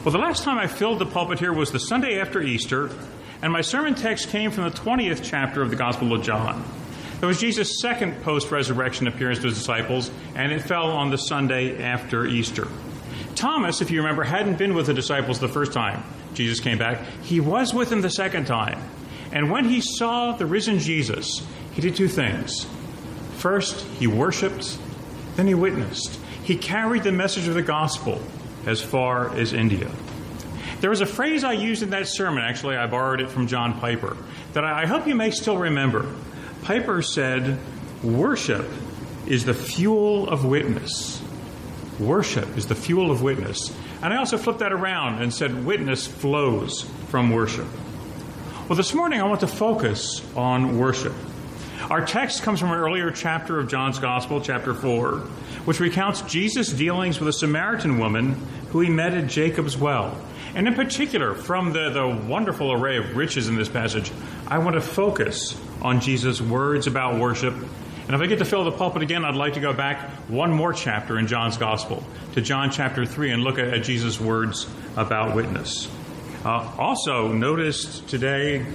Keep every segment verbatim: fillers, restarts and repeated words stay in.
Well, the last time I filled the pulpit here was the Sunday after Easter, and my sermon text came from the twentieth chapter of the Gospel of John. It was Jesus' second post-resurrection appearance to his disciples, and it fell on the Sunday after Easter. Thomas, if you remember, hadn't been with the disciples the first time Jesus came back. He was with them the second time. And when he saw the risen Jesus, he did two things. First, he worshiped, then he witnessed. He carried the message of the gospel as far as India. There was a phrase I used in that sermon, actually I borrowed it from John Piper, that I hope you may still remember. Piper said, worship is the fuel of witness. Worship is the fuel of witness. And I also flipped that around and said witness flows from worship. Well, this morning I want to focus on worship. Our text comes from an earlier chapter of John's Gospel, chapter four, which recounts Jesus' dealings with a Samaritan woman who he met at Jacob's well. And in particular, from the, the wonderful array of riches in this passage, I want to focus on Jesus' words about worship. And if I get to fill the pulpit again, I'd like to go back one more chapter in John's Gospel, to John chapter three, and look at, at Jesus' words about witness. Uh, also, notice today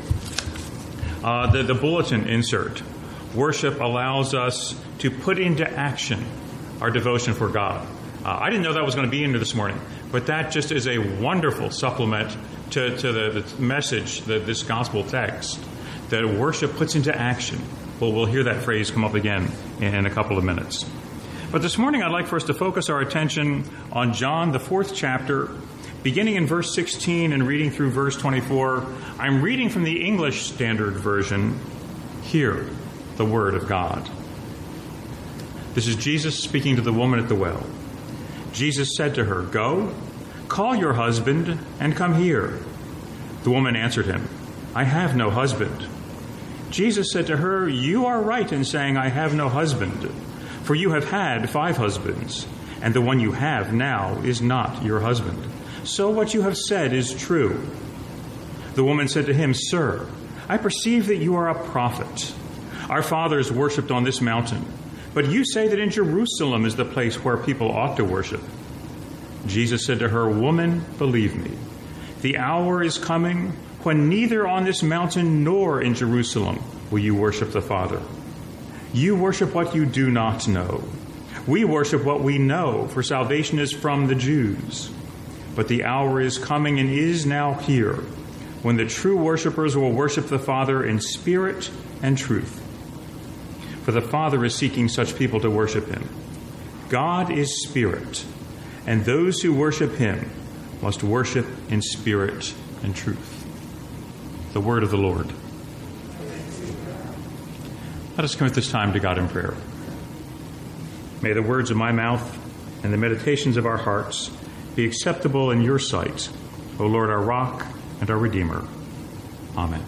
uh, the, the bulletin insert. Worship allows us to put into action our devotion for God. Uh, I didn't know that was going to be in there this morning, but that just is a wonderful supplement to, to the, the message, the, this gospel text, that worship puts into action. Well, we'll hear that phrase come up again in, in a couple of minutes. But this morning I'd like for us to focus our attention on John, the fourth chapter, beginning in verse sixteen and reading through verse twenty-four. I'm reading from the English Standard Version. Hear the word of God. This is Jesus speaking to the woman at the well. Jesus said to her, "Go, call your husband and come here." The woman answered him, "I have no husband." Jesus said to her, "You are right in saying, 'I have no husband,' for you have had five husbands, and the one you have now is not your husband. So what you have said is true." The woman said to him, "Sir, I perceive that you are a prophet. Our fathers worshipped on this mountain, but you say that in Jerusalem is the place where people ought to worship." Jesus said to her, "Woman, believe me, the hour is coming when neither on this mountain nor in Jerusalem will you worship the Father. You worship what you do not know. We worship what we know, for salvation is from the Jews. But the hour is coming and is now here, when the true worshipers will worship the Father in spirit and truth. For the Father is seeking such people to worship him. God is spirit, and those who worship him must worship in spirit and truth." The word of the Lord. Let us commit this time to God in prayer. May the words of my mouth and the meditations of our hearts be acceptable in your sight, O Lord, our rock and our Redeemer. Amen.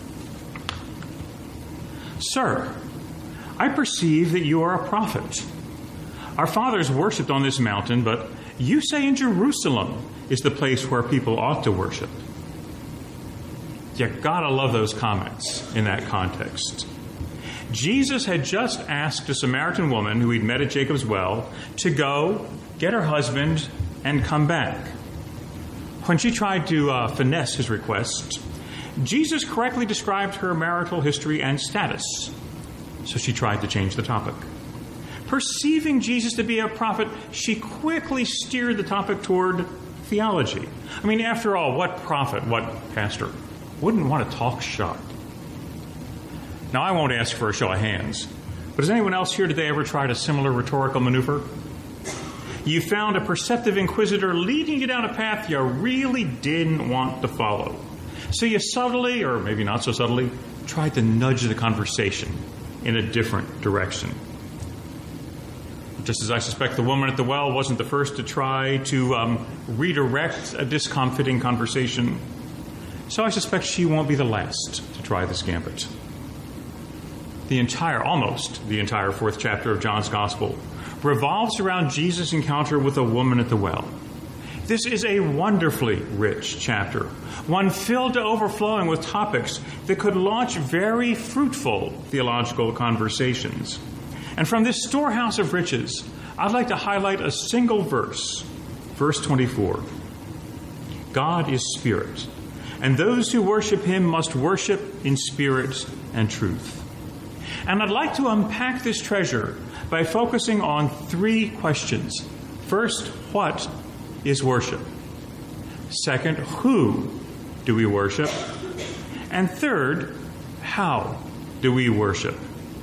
"Sir, I perceive that you are a prophet. Our fathers worshipped on this mountain, but you say in Jerusalem is the place where people ought to worship." You gotta love those comments in that context. Jesus had just asked a Samaritan woman who he'd met at Jacob's well to go, get her husband, and come back. When she tried to uh, finesse his request, Jesus correctly described her marital history and status. So she tried to change the topic. Perceiving Jesus to be a prophet, she quickly steered the topic toward theology. I mean, after all, what prophet, what pastor wouldn't want to talk shop? Now, I won't ask for a show of hands, but has anyone else here today ever tried a similar rhetorical maneuver? You found a perceptive inquisitor leading you down a path you really didn't want to follow. So you subtly, or maybe not so subtly, tried to nudge the conversation in a different direction. Just as I suspect the woman at the well wasn't the first to try to um, redirect a discomfiting conversation, so I suspect she won't be the last to try this gambit. The entire, almost the entire fourth chapter of John's Gospel revolves around Jesus' encounter with a woman at the well. This is a wonderfully rich chapter, one filled to overflowing with topics that could launch very fruitful theological conversations. And from this storehouse of riches, I'd like to highlight a single verse, verse twenty-four. God is spirit, and those who worship him must worship in spirit and truth. And I'd like to unpack this treasure by focusing on three questions. First, what is worship? Second, who do we worship? And third, how do we worship?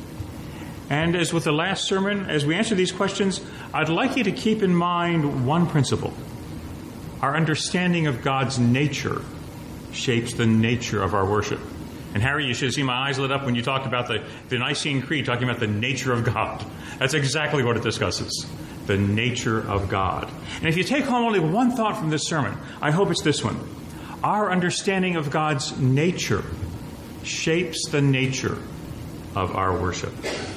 And as with the last sermon, as we answer these questions, I'd like you to keep in mind one principle. Our understanding of God's nature shapes the nature of our worship. And Harry, you should have seen my eyes lit up when you talked about the, the Nicene Creed, talking about the nature of God. That's exactly what it discusses, the nature of God. And if you take home only one thought from this sermon, I hope it's this one. Our understanding of God's nature shapes the nature of our worship.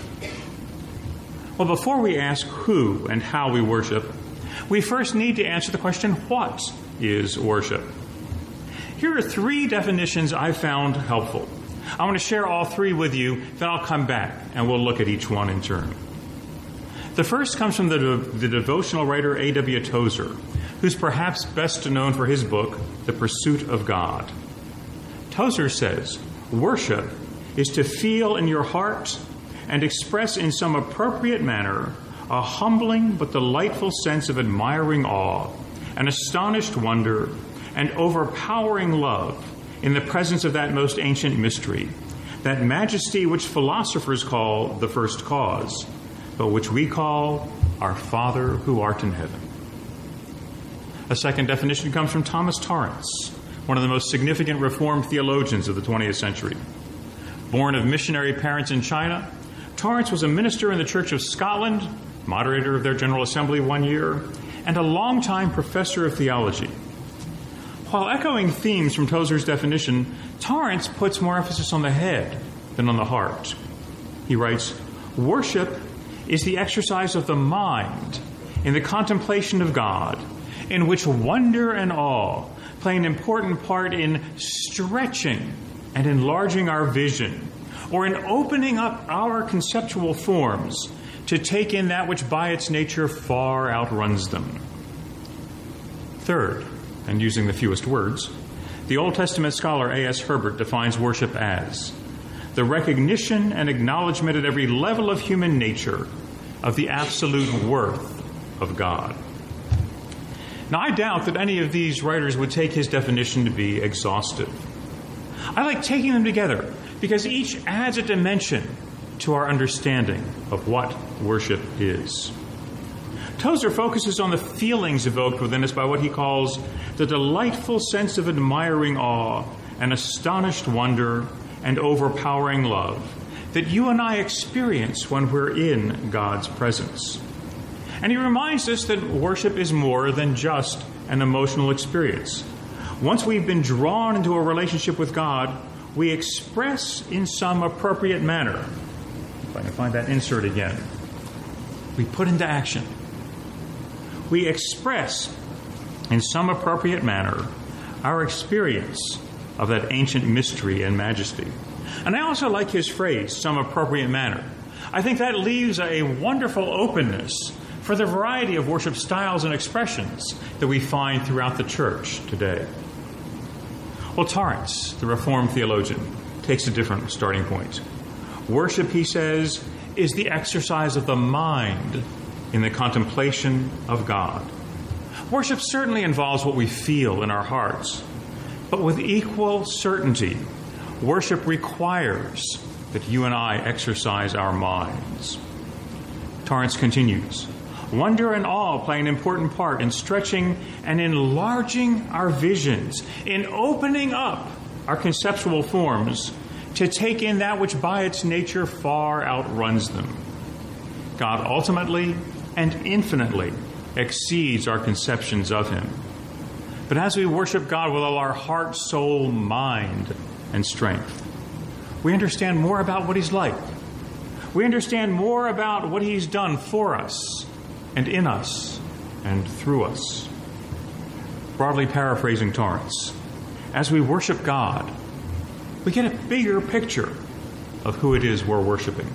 Well, before we ask who and how we worship, we first need to answer the question, what is worship? Here are three definitions I found helpful. I want to share all three with you, then I'll come back and we'll look at each one in turn. The first comes from the, the devotional writer A W Tozer, who's perhaps best known for his book, The Pursuit of God. Tozer says, worship is to feel in your heart and express in some appropriate manner a humbling but delightful sense of admiring awe, an astonished wonder, and overpowering love in the presence of that most ancient mystery, that majesty which philosophers call the first cause, but which we call our Father who art in heaven. A second definition comes from Thomas Torrance, one of the most significant Reformed theologians of the twentieth century. Born of missionary parents in China, Torrance was a minister in the Church of Scotland, moderator of their General Assembly one year, and a longtime professor of theology. While echoing themes from Tozer's definition, Torrance puts more emphasis on the head than on the heart. He writes, worship is the exercise of the mind in the contemplation of God, in which wonder and awe play an important part in stretching and enlarging our vision, or in opening up our conceptual forms to take in that which by its nature far outruns them. Third, and using the fewest words, the Old Testament scholar A S Herbert defines worship as the recognition and acknowledgement at every level of human nature of the absolute worth of God. Now, I doubt that any of these writers would take his definition to be exhaustive. I like taking them together because each adds a dimension to our understanding of what worship is. Tozer focuses on the feelings evoked within us by what he calls the delightful sense of admiring awe and astonished wonder and overpowering love that you and I experience when we're in God's presence. And he reminds us that worship is more than just an emotional experience. Once we've been drawn into a relationship with God, we express in some appropriate manner. If I can find that insert again. We put into action. We express in some appropriate manner our experience of that ancient mystery and majesty. And I also like his phrase, some appropriate manner. I think that leaves a wonderful openness for the variety of worship styles and expressions that we find throughout the church today. Well, Torrance, the Reformed theologian, takes a different starting point. Worship, he says, is the exercise of the mind in the contemplation of God. Worship certainly involves what we feel in our hearts, but with equal certainty, worship requires that you and I exercise our minds. Torrance continues, wonder and awe play an important part in stretching and enlarging our visions, in opening up our conceptual forms to take in that which by its nature far outruns them. God ultimately and infinitely exceeds our conceptions of him. But as we worship God with all our heart, soul, mind, and strength, we understand more about what he's like. We understand more about what he's done for us and in us and through us. Broadly paraphrasing Torrance, as we worship God, we get a bigger picture of who it is we're worshiping.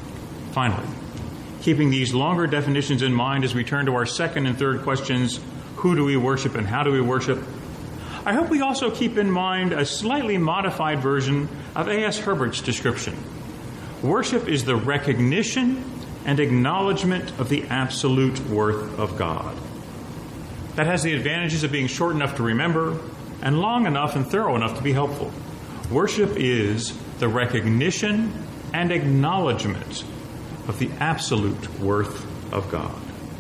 Finally, keeping these longer definitions in mind as we turn to our second and third questions, who do we worship and how do we worship, I hope we also keep in mind a slightly modified version of A S Herbert's description. Worship is the recognition and acknowledgement of the absolute worth of God. That has the advantages of being short enough to remember and long enough and thorough enough to be helpful. Worship is the recognition and acknowledgement of the absolute worth of God.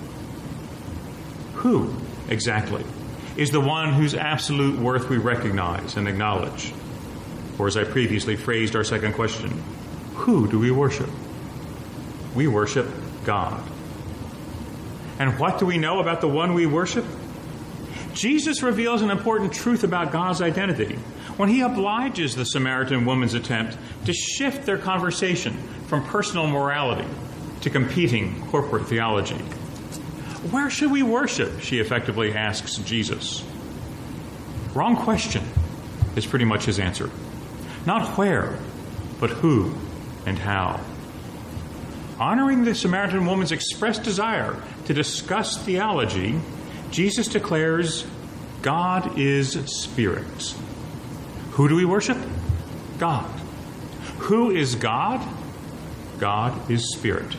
Who, exactly, is the one whose absolute worth we recognize and acknowledge? Or as I previously phrased our second question, who do we worship? We worship God. And what do we know about the one we worship? Jesus reveals an important truth about God's identity when he obliges the Samaritan woman's attempt to shift their conversation from personal morality to competing corporate theology. Where should we worship? She effectively asks Jesus. Wrong question is pretty much his answer. Not where, but who and how. Honoring the Samaritan woman's expressed desire to discuss theology, Jesus declares, God is spirit. Who do we worship? God. Who is God? God is spirit.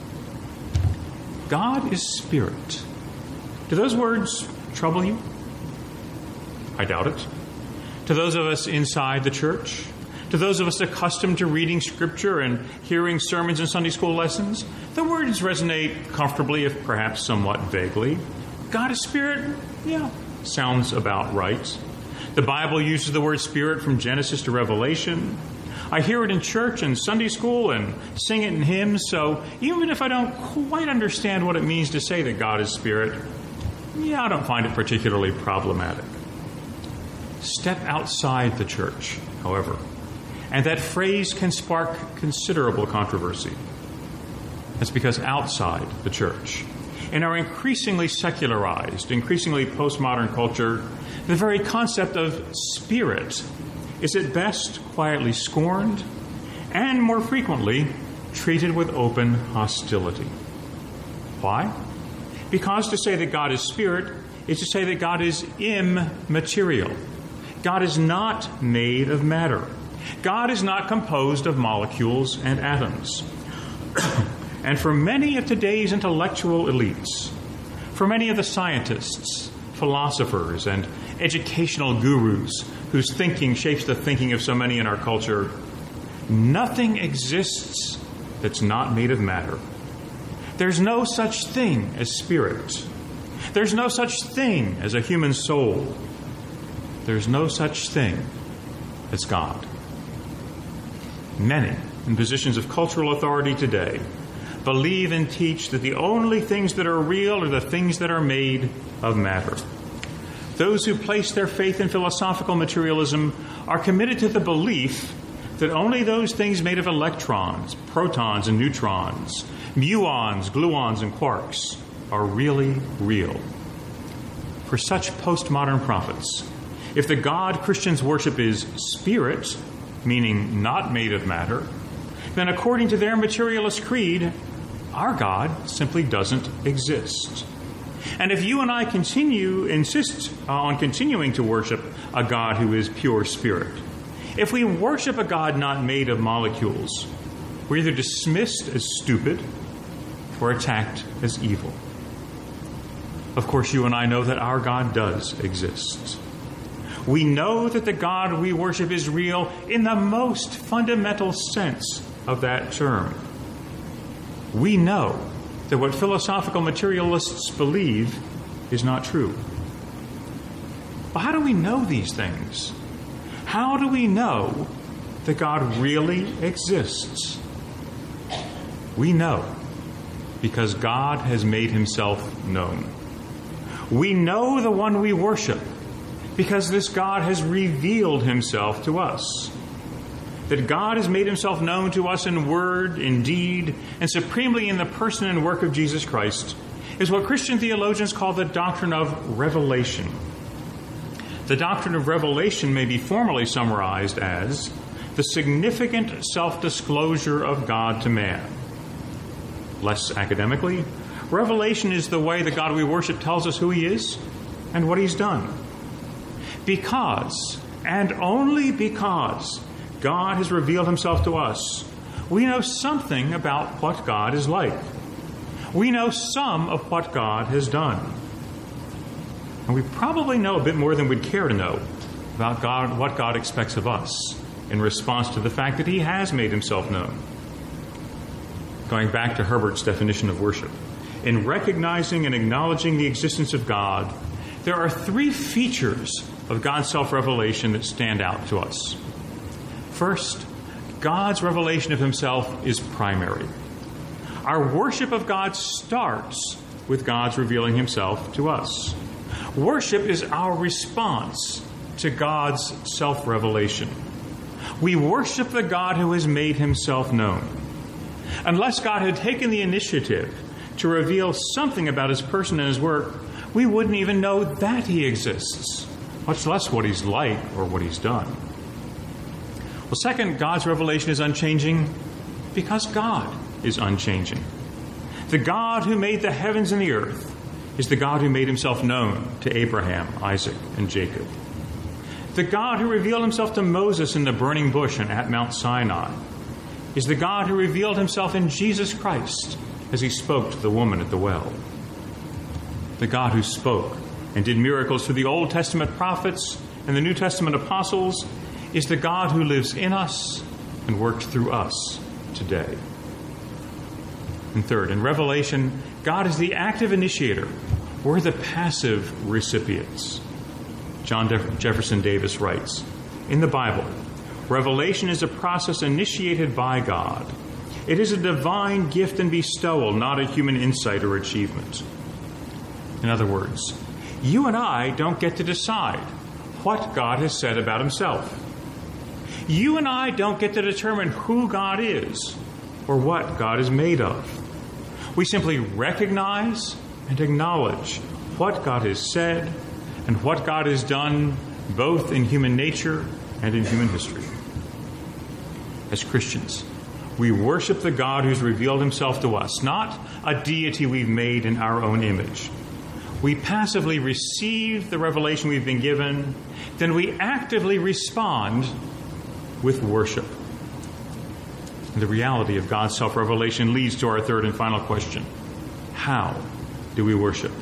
God is spirit. Do those words trouble you? I doubt it. To those of us inside the church, to those of us accustomed to reading Scripture and hearing sermons and Sunday school lessons, the words resonate comfortably, if perhaps somewhat vaguely. God is spirit? Yeah, sounds about right. The Bible uses the word spirit from Genesis to Revelation. I hear it in church and Sunday school and sing it in hymns, so even if I don't quite understand what it means to say that God is spirit, yeah, I don't find it particularly problematic. Step outside the church, however, and that phrase can spark considerable controversy. That's because outside the church, in our increasingly secularized, increasingly postmodern culture, the very concept of spirit is at best quietly scorned and more frequently treated with open hostility. Why? Because to say that God is spirit is to say that God is immaterial. God is not made of matter. God is not composed of molecules and atoms. And for many of today's intellectual elites, for many of the scientists, philosophers, and educational gurus whose thinking shapes the thinking of so many in our culture, nothing exists that's not made of matter. There's no such thing as spirit. There's no such thing as a human soul. There's no such thing as God. Many in positions of cultural authority today believe and teach that the only things that are real are the things that are made of matter. Those who place their faith in philosophical materialism are committed to the belief that only those things made of electrons, protons and neutrons, muons, gluons and quarks are really real. For such postmodern prophets, if the God Christians worship is spirit, meaning not made of matter, then according to their materialist creed, our God simply doesn't exist. And if you and I continue, insist on continuing to worship a God who is pure spirit, if we worship a God not made of molecules, we're either dismissed as stupid or attacked as evil. Of course, you and I know that our God does exist. We know that the God we worship is real in the most fundamental sense of that term. We know that what philosophical materialists believe is not true. But how do we know these things? How do we know that God really exists? We know because God has made himself known. We know the one we worship because this God has revealed himself to us. That God has made himself known to us in word, in deed, and supremely in the person and work of Jesus Christ is what Christian theologians call the doctrine of revelation. The doctrine of revelation may be formally summarized as the significant self-disclosure of God to man. Less academically, revelation is the way the God we worship tells us who he is and what he's done. Because, and only because, God has revealed himself to us, we know something about what God is like. We know some of what God has done. And we probably know a bit more than we'd care to know about God, what God expects of us in response to the fact that he has made himself known. Going back to Herbert's definition of worship, in recognizing and acknowledging the existence of God, there are three features of God's self-revelation that stand out to us. First, God's revelation of himself is primary. Our worship of God starts with God's revealing himself to us. Worship is our response to God's self-revelation. We worship the God who has made himself known. Unless God had taken the initiative to reveal something about his person and his work, we wouldn't even know that he exists, much less what he's like or what he's done. Well, second, God's revelation is unchanging because God is unchanging. The God who made the heavens and the earth is the God who made himself known to Abraham, Isaac, and Jacob. The God who revealed himself to Moses in the burning bush and at Mount Sinai is the God who revealed himself in Jesus Christ as he spoke to the woman at the well. The God who spoke and did miracles through the Old Testament prophets and the New Testament apostles is the God who lives in us and works through us today. And third, in Revelation, God is the active initiator. We're the passive recipients. John Jefferson Davis writes, in the Bible, revelation is a process initiated by God. It is a divine gift and bestowal, not a human insight or achievement. In other words, you and I don't get to decide what God has said about himself. You and I don't get to determine who God is or what God is made of. We simply recognize and acknowledge what God has said and what God has done, both in human nature and in human history. As Christians, we worship the God who's revealed himself to us, not a deity we've made in our own image. We passively receive the revelation we've been given, then we actively respond with worship. And the reality of God's self-revelation leads to our third and final question. How do we worship?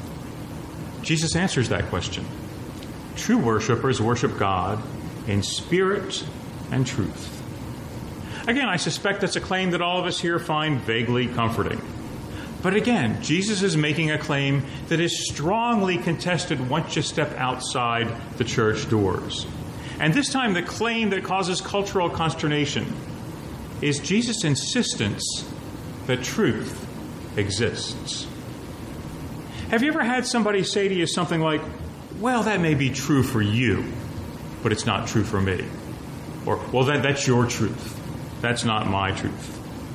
Jesus answers that question. True worshipers worship God in spirit and truth. Again, I suspect that's a claim that all of us here find vaguely comforting. But again, Jesus is making a claim that is strongly contested once you step outside the church doors. And this time, the claim that causes cultural consternation is Jesus' insistence that truth exists. Have you ever had somebody say to you something like, well, that may be true for you, but it's not true for me? Or, well, that, that's your truth. That's not my truth.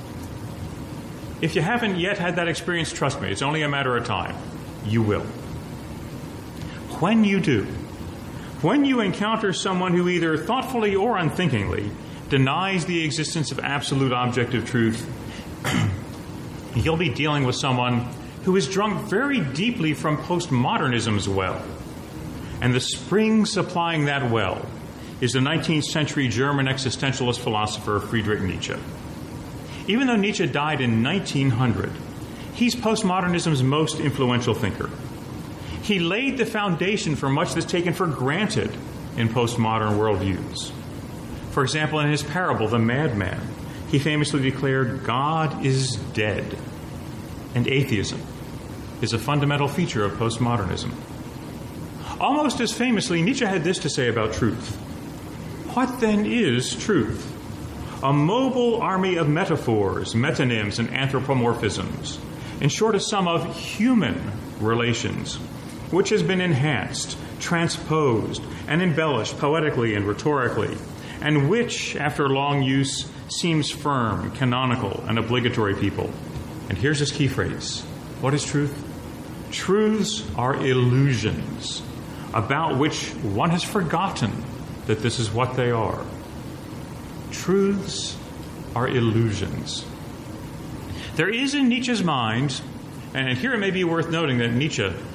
If you haven't yet had that experience, trust me, it's only a matter of time. You will. When you do, when you encounter someone who either thoughtfully or unthinkingly denies the existence of absolute objective truth, you'll be dealing with someone who is drunk very deeply from postmodernism's well. And the spring supplying that well is the nineteenth century German existentialist philosopher Friedrich Nietzsche. Even though Nietzsche died in nineteen hundred, he's postmodernism's most influential thinker. He laid the foundation for much that's taken for granted in postmodern worldviews. For example, in his parable, The Madman, he famously declared, God is dead. And atheism is a fundamental feature of postmodernism. Almost as famously, Nietzsche had this to say about truth. What then is truth? A mobile army of metaphors, metonyms, and anthropomorphisms. In short, a sum of human relations, which has been enhanced, transposed, and embellished poetically and rhetorically, and which, after long use, seems firm, canonical, and obligatory people. And here's his key phrase. What is truth? Truths are illusions about which one has forgotten that this is what they are. Truths are illusions. There is in Nietzsche's mind, and here it may be worth noting that Nietzsche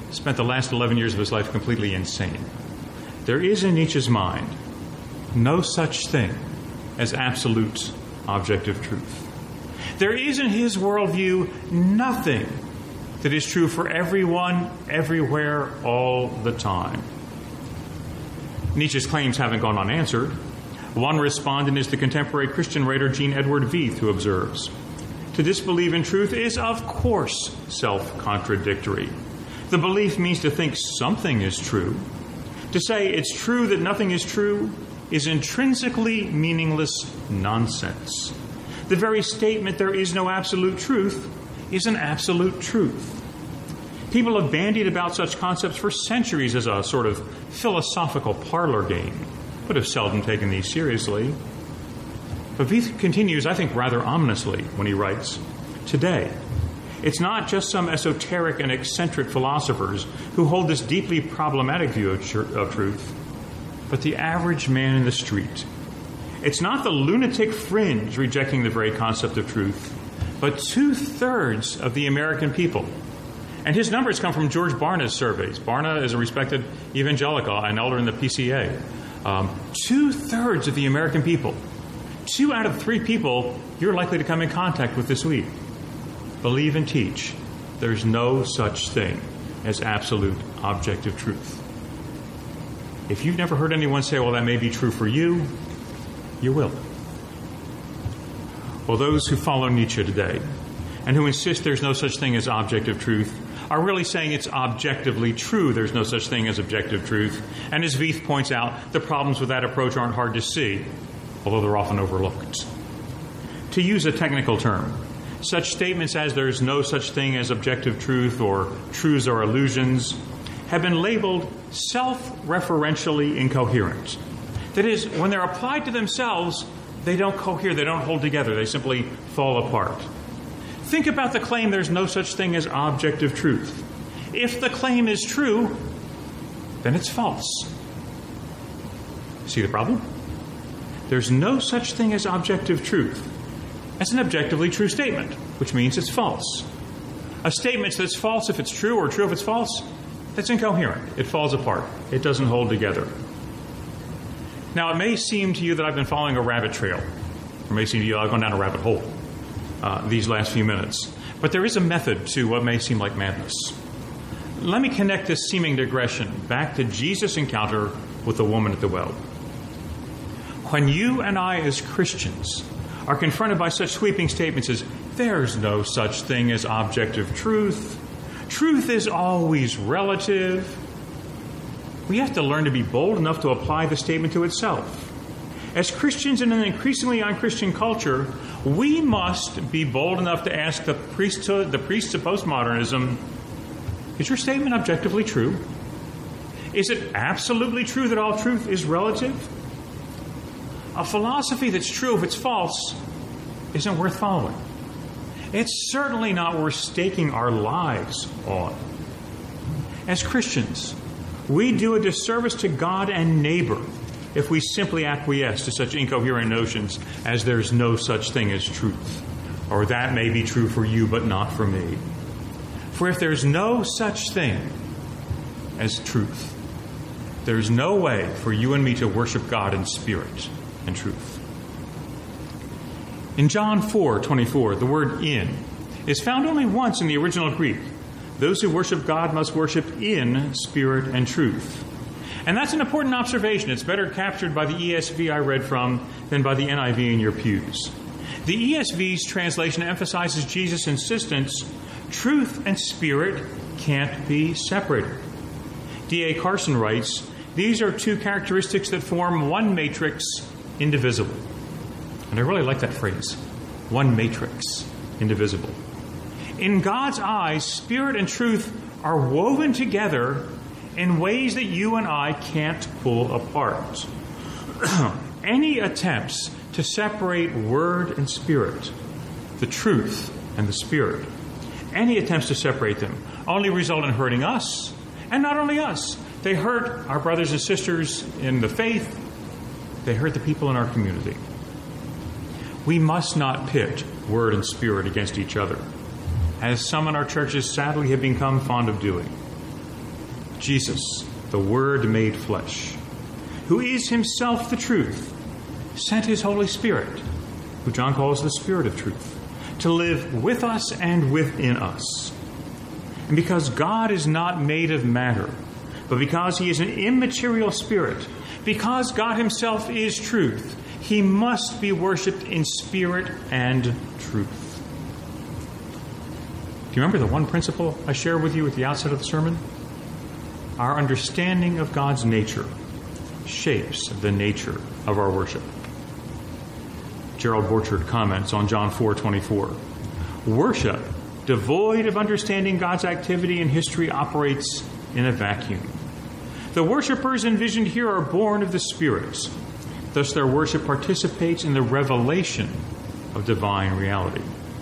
spent the last eleven years of his life completely insane. There is in Nietzsche's mind no such thing as absolute objective truth. There is in his worldview nothing that is true for everyone, everywhere, all the time. Nietzsche's claims haven't gone unanswered. One respondent is the contemporary Christian writer Jean Edward Veith, who observes, "To disbelieve in truth is, of course, self-contradictory. The belief means to think something is true. To say it's true that nothing is true is intrinsically meaningless nonsense. The very statement there is no absolute truth is an absolute truth." People have bandied about such concepts for centuries as a sort of philosophical parlor game, but have seldom taken these seriously. But Veith continues, I think, rather ominously when he writes, "Today, it's not just some esoteric and eccentric philosophers who hold this deeply problematic view of, tr- of truth, but the average man in the street. It's not the lunatic fringe rejecting the very concept of truth, but two-thirds of the American people." And his numbers come from George Barna's surveys. Barna is a respected evangelical, an elder in the P C A. Um, two-thirds of the American people, two out of three people you're likely to come in contact with this week, believe and teach there's no such thing as absolute objective truth. If you've never heard anyone say, well, that may be true for you, you will. Well, those who follow Nietzsche today and who insist there's no such thing as objective truth are really saying it's objectively true there's no such thing as objective truth. And as Veith points out, the problems with that approach aren't hard to see, although they're often overlooked. To use a technical term, such statements as there's no such thing as objective truth or truths are illusions have been labeled self-referentially incoherent. That is, when they're applied to themselves, they don't cohere, they don't hold together, they simply fall apart. Think about the claim there's no such thing as objective truth. If the claim is true, then it's false. See the problem? There's no such thing as objective truth. That's an objectively true statement, which means it's false. A statement that's false if it's true or true if it's false, that's incoherent. It falls apart. It doesn't hold together. Now, it may seem to you that I've been following a rabbit trail, or it may seem to you I've gone down a rabbit hole uh, these last few minutes. But there is a method to what may seem like madness. Let me connect this seeming digression back to Jesus' encounter with the woman at the well. When you and I as Christians are confronted by such sweeping statements as, there's no such thing as objective truth, truth is always relative, we have to learn to be bold enough to apply the statement to itself. As Christians in an increasingly unchristian culture, we must be bold enough to ask the priesthood, the priests of postmodernism, is your statement objectively true? Is it absolutely true that all truth is relative? A philosophy that's true if it's false isn't worth following. It's certainly not worth staking our lives on. As Christians, we do a disservice to God and neighbor if we simply acquiesce to such incoherent notions as there's no such thing as truth, or that may be true for you but not for me. For if there's no such thing as truth, there's no way for you and me to worship God in spirit and truth. In John four twenty-four, the word in is found only once in the original Greek. Those who worship God must worship in spirit and truth. And that's an important observation. It's better captured by the E S V I read from than by the N I V in your pews. The E S V's translation emphasizes Jesus' insistence, truth and spirit can't be separated. D A Carson writes, these are two characteristics that form one matrix, indivisible. And I really like that phrase, one matrix, indivisible. In God's eyes, spirit and truth are woven together in ways that you and I can't pull apart. Any attempts to separate word and spirit, the truth and the spirit, any attempts to separate them only result in hurting us, and not only us. They hurt our brothers and sisters in the faith. They hurt the people in our community. We must not pit word and spirit against each other, as some in our churches sadly have become fond of doing. Jesus, the Word made flesh, who is himself the truth, sent his Holy Spirit, who John calls the Spirit of truth, to live with us and within us. And because God is not made of matter, but because he is an immaterial spirit, because God himself is truth, he must be worshipped in spirit and truth. Do you remember the one principle I shared with you at the outset of the sermon? Our understanding of God's nature shapes the nature of our worship. Gerald Borchard comments on John four twenty-four. Worship, devoid of understanding God's activity in history, operates in a vacuum. The worshipers envisioned here are born of the spirits. Thus, their worship participates in the revelation of divine reality.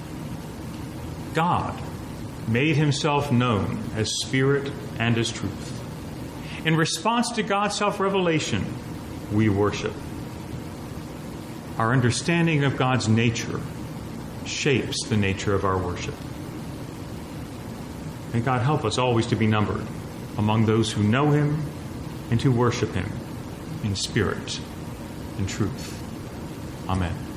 God made himself known as spirit and as truth. In response to God's self-revelation, we worship. Our understanding of God's nature shapes the nature of our worship. May God help us always to be numbered among those who know him and to worship him in spirit and truth. Amen.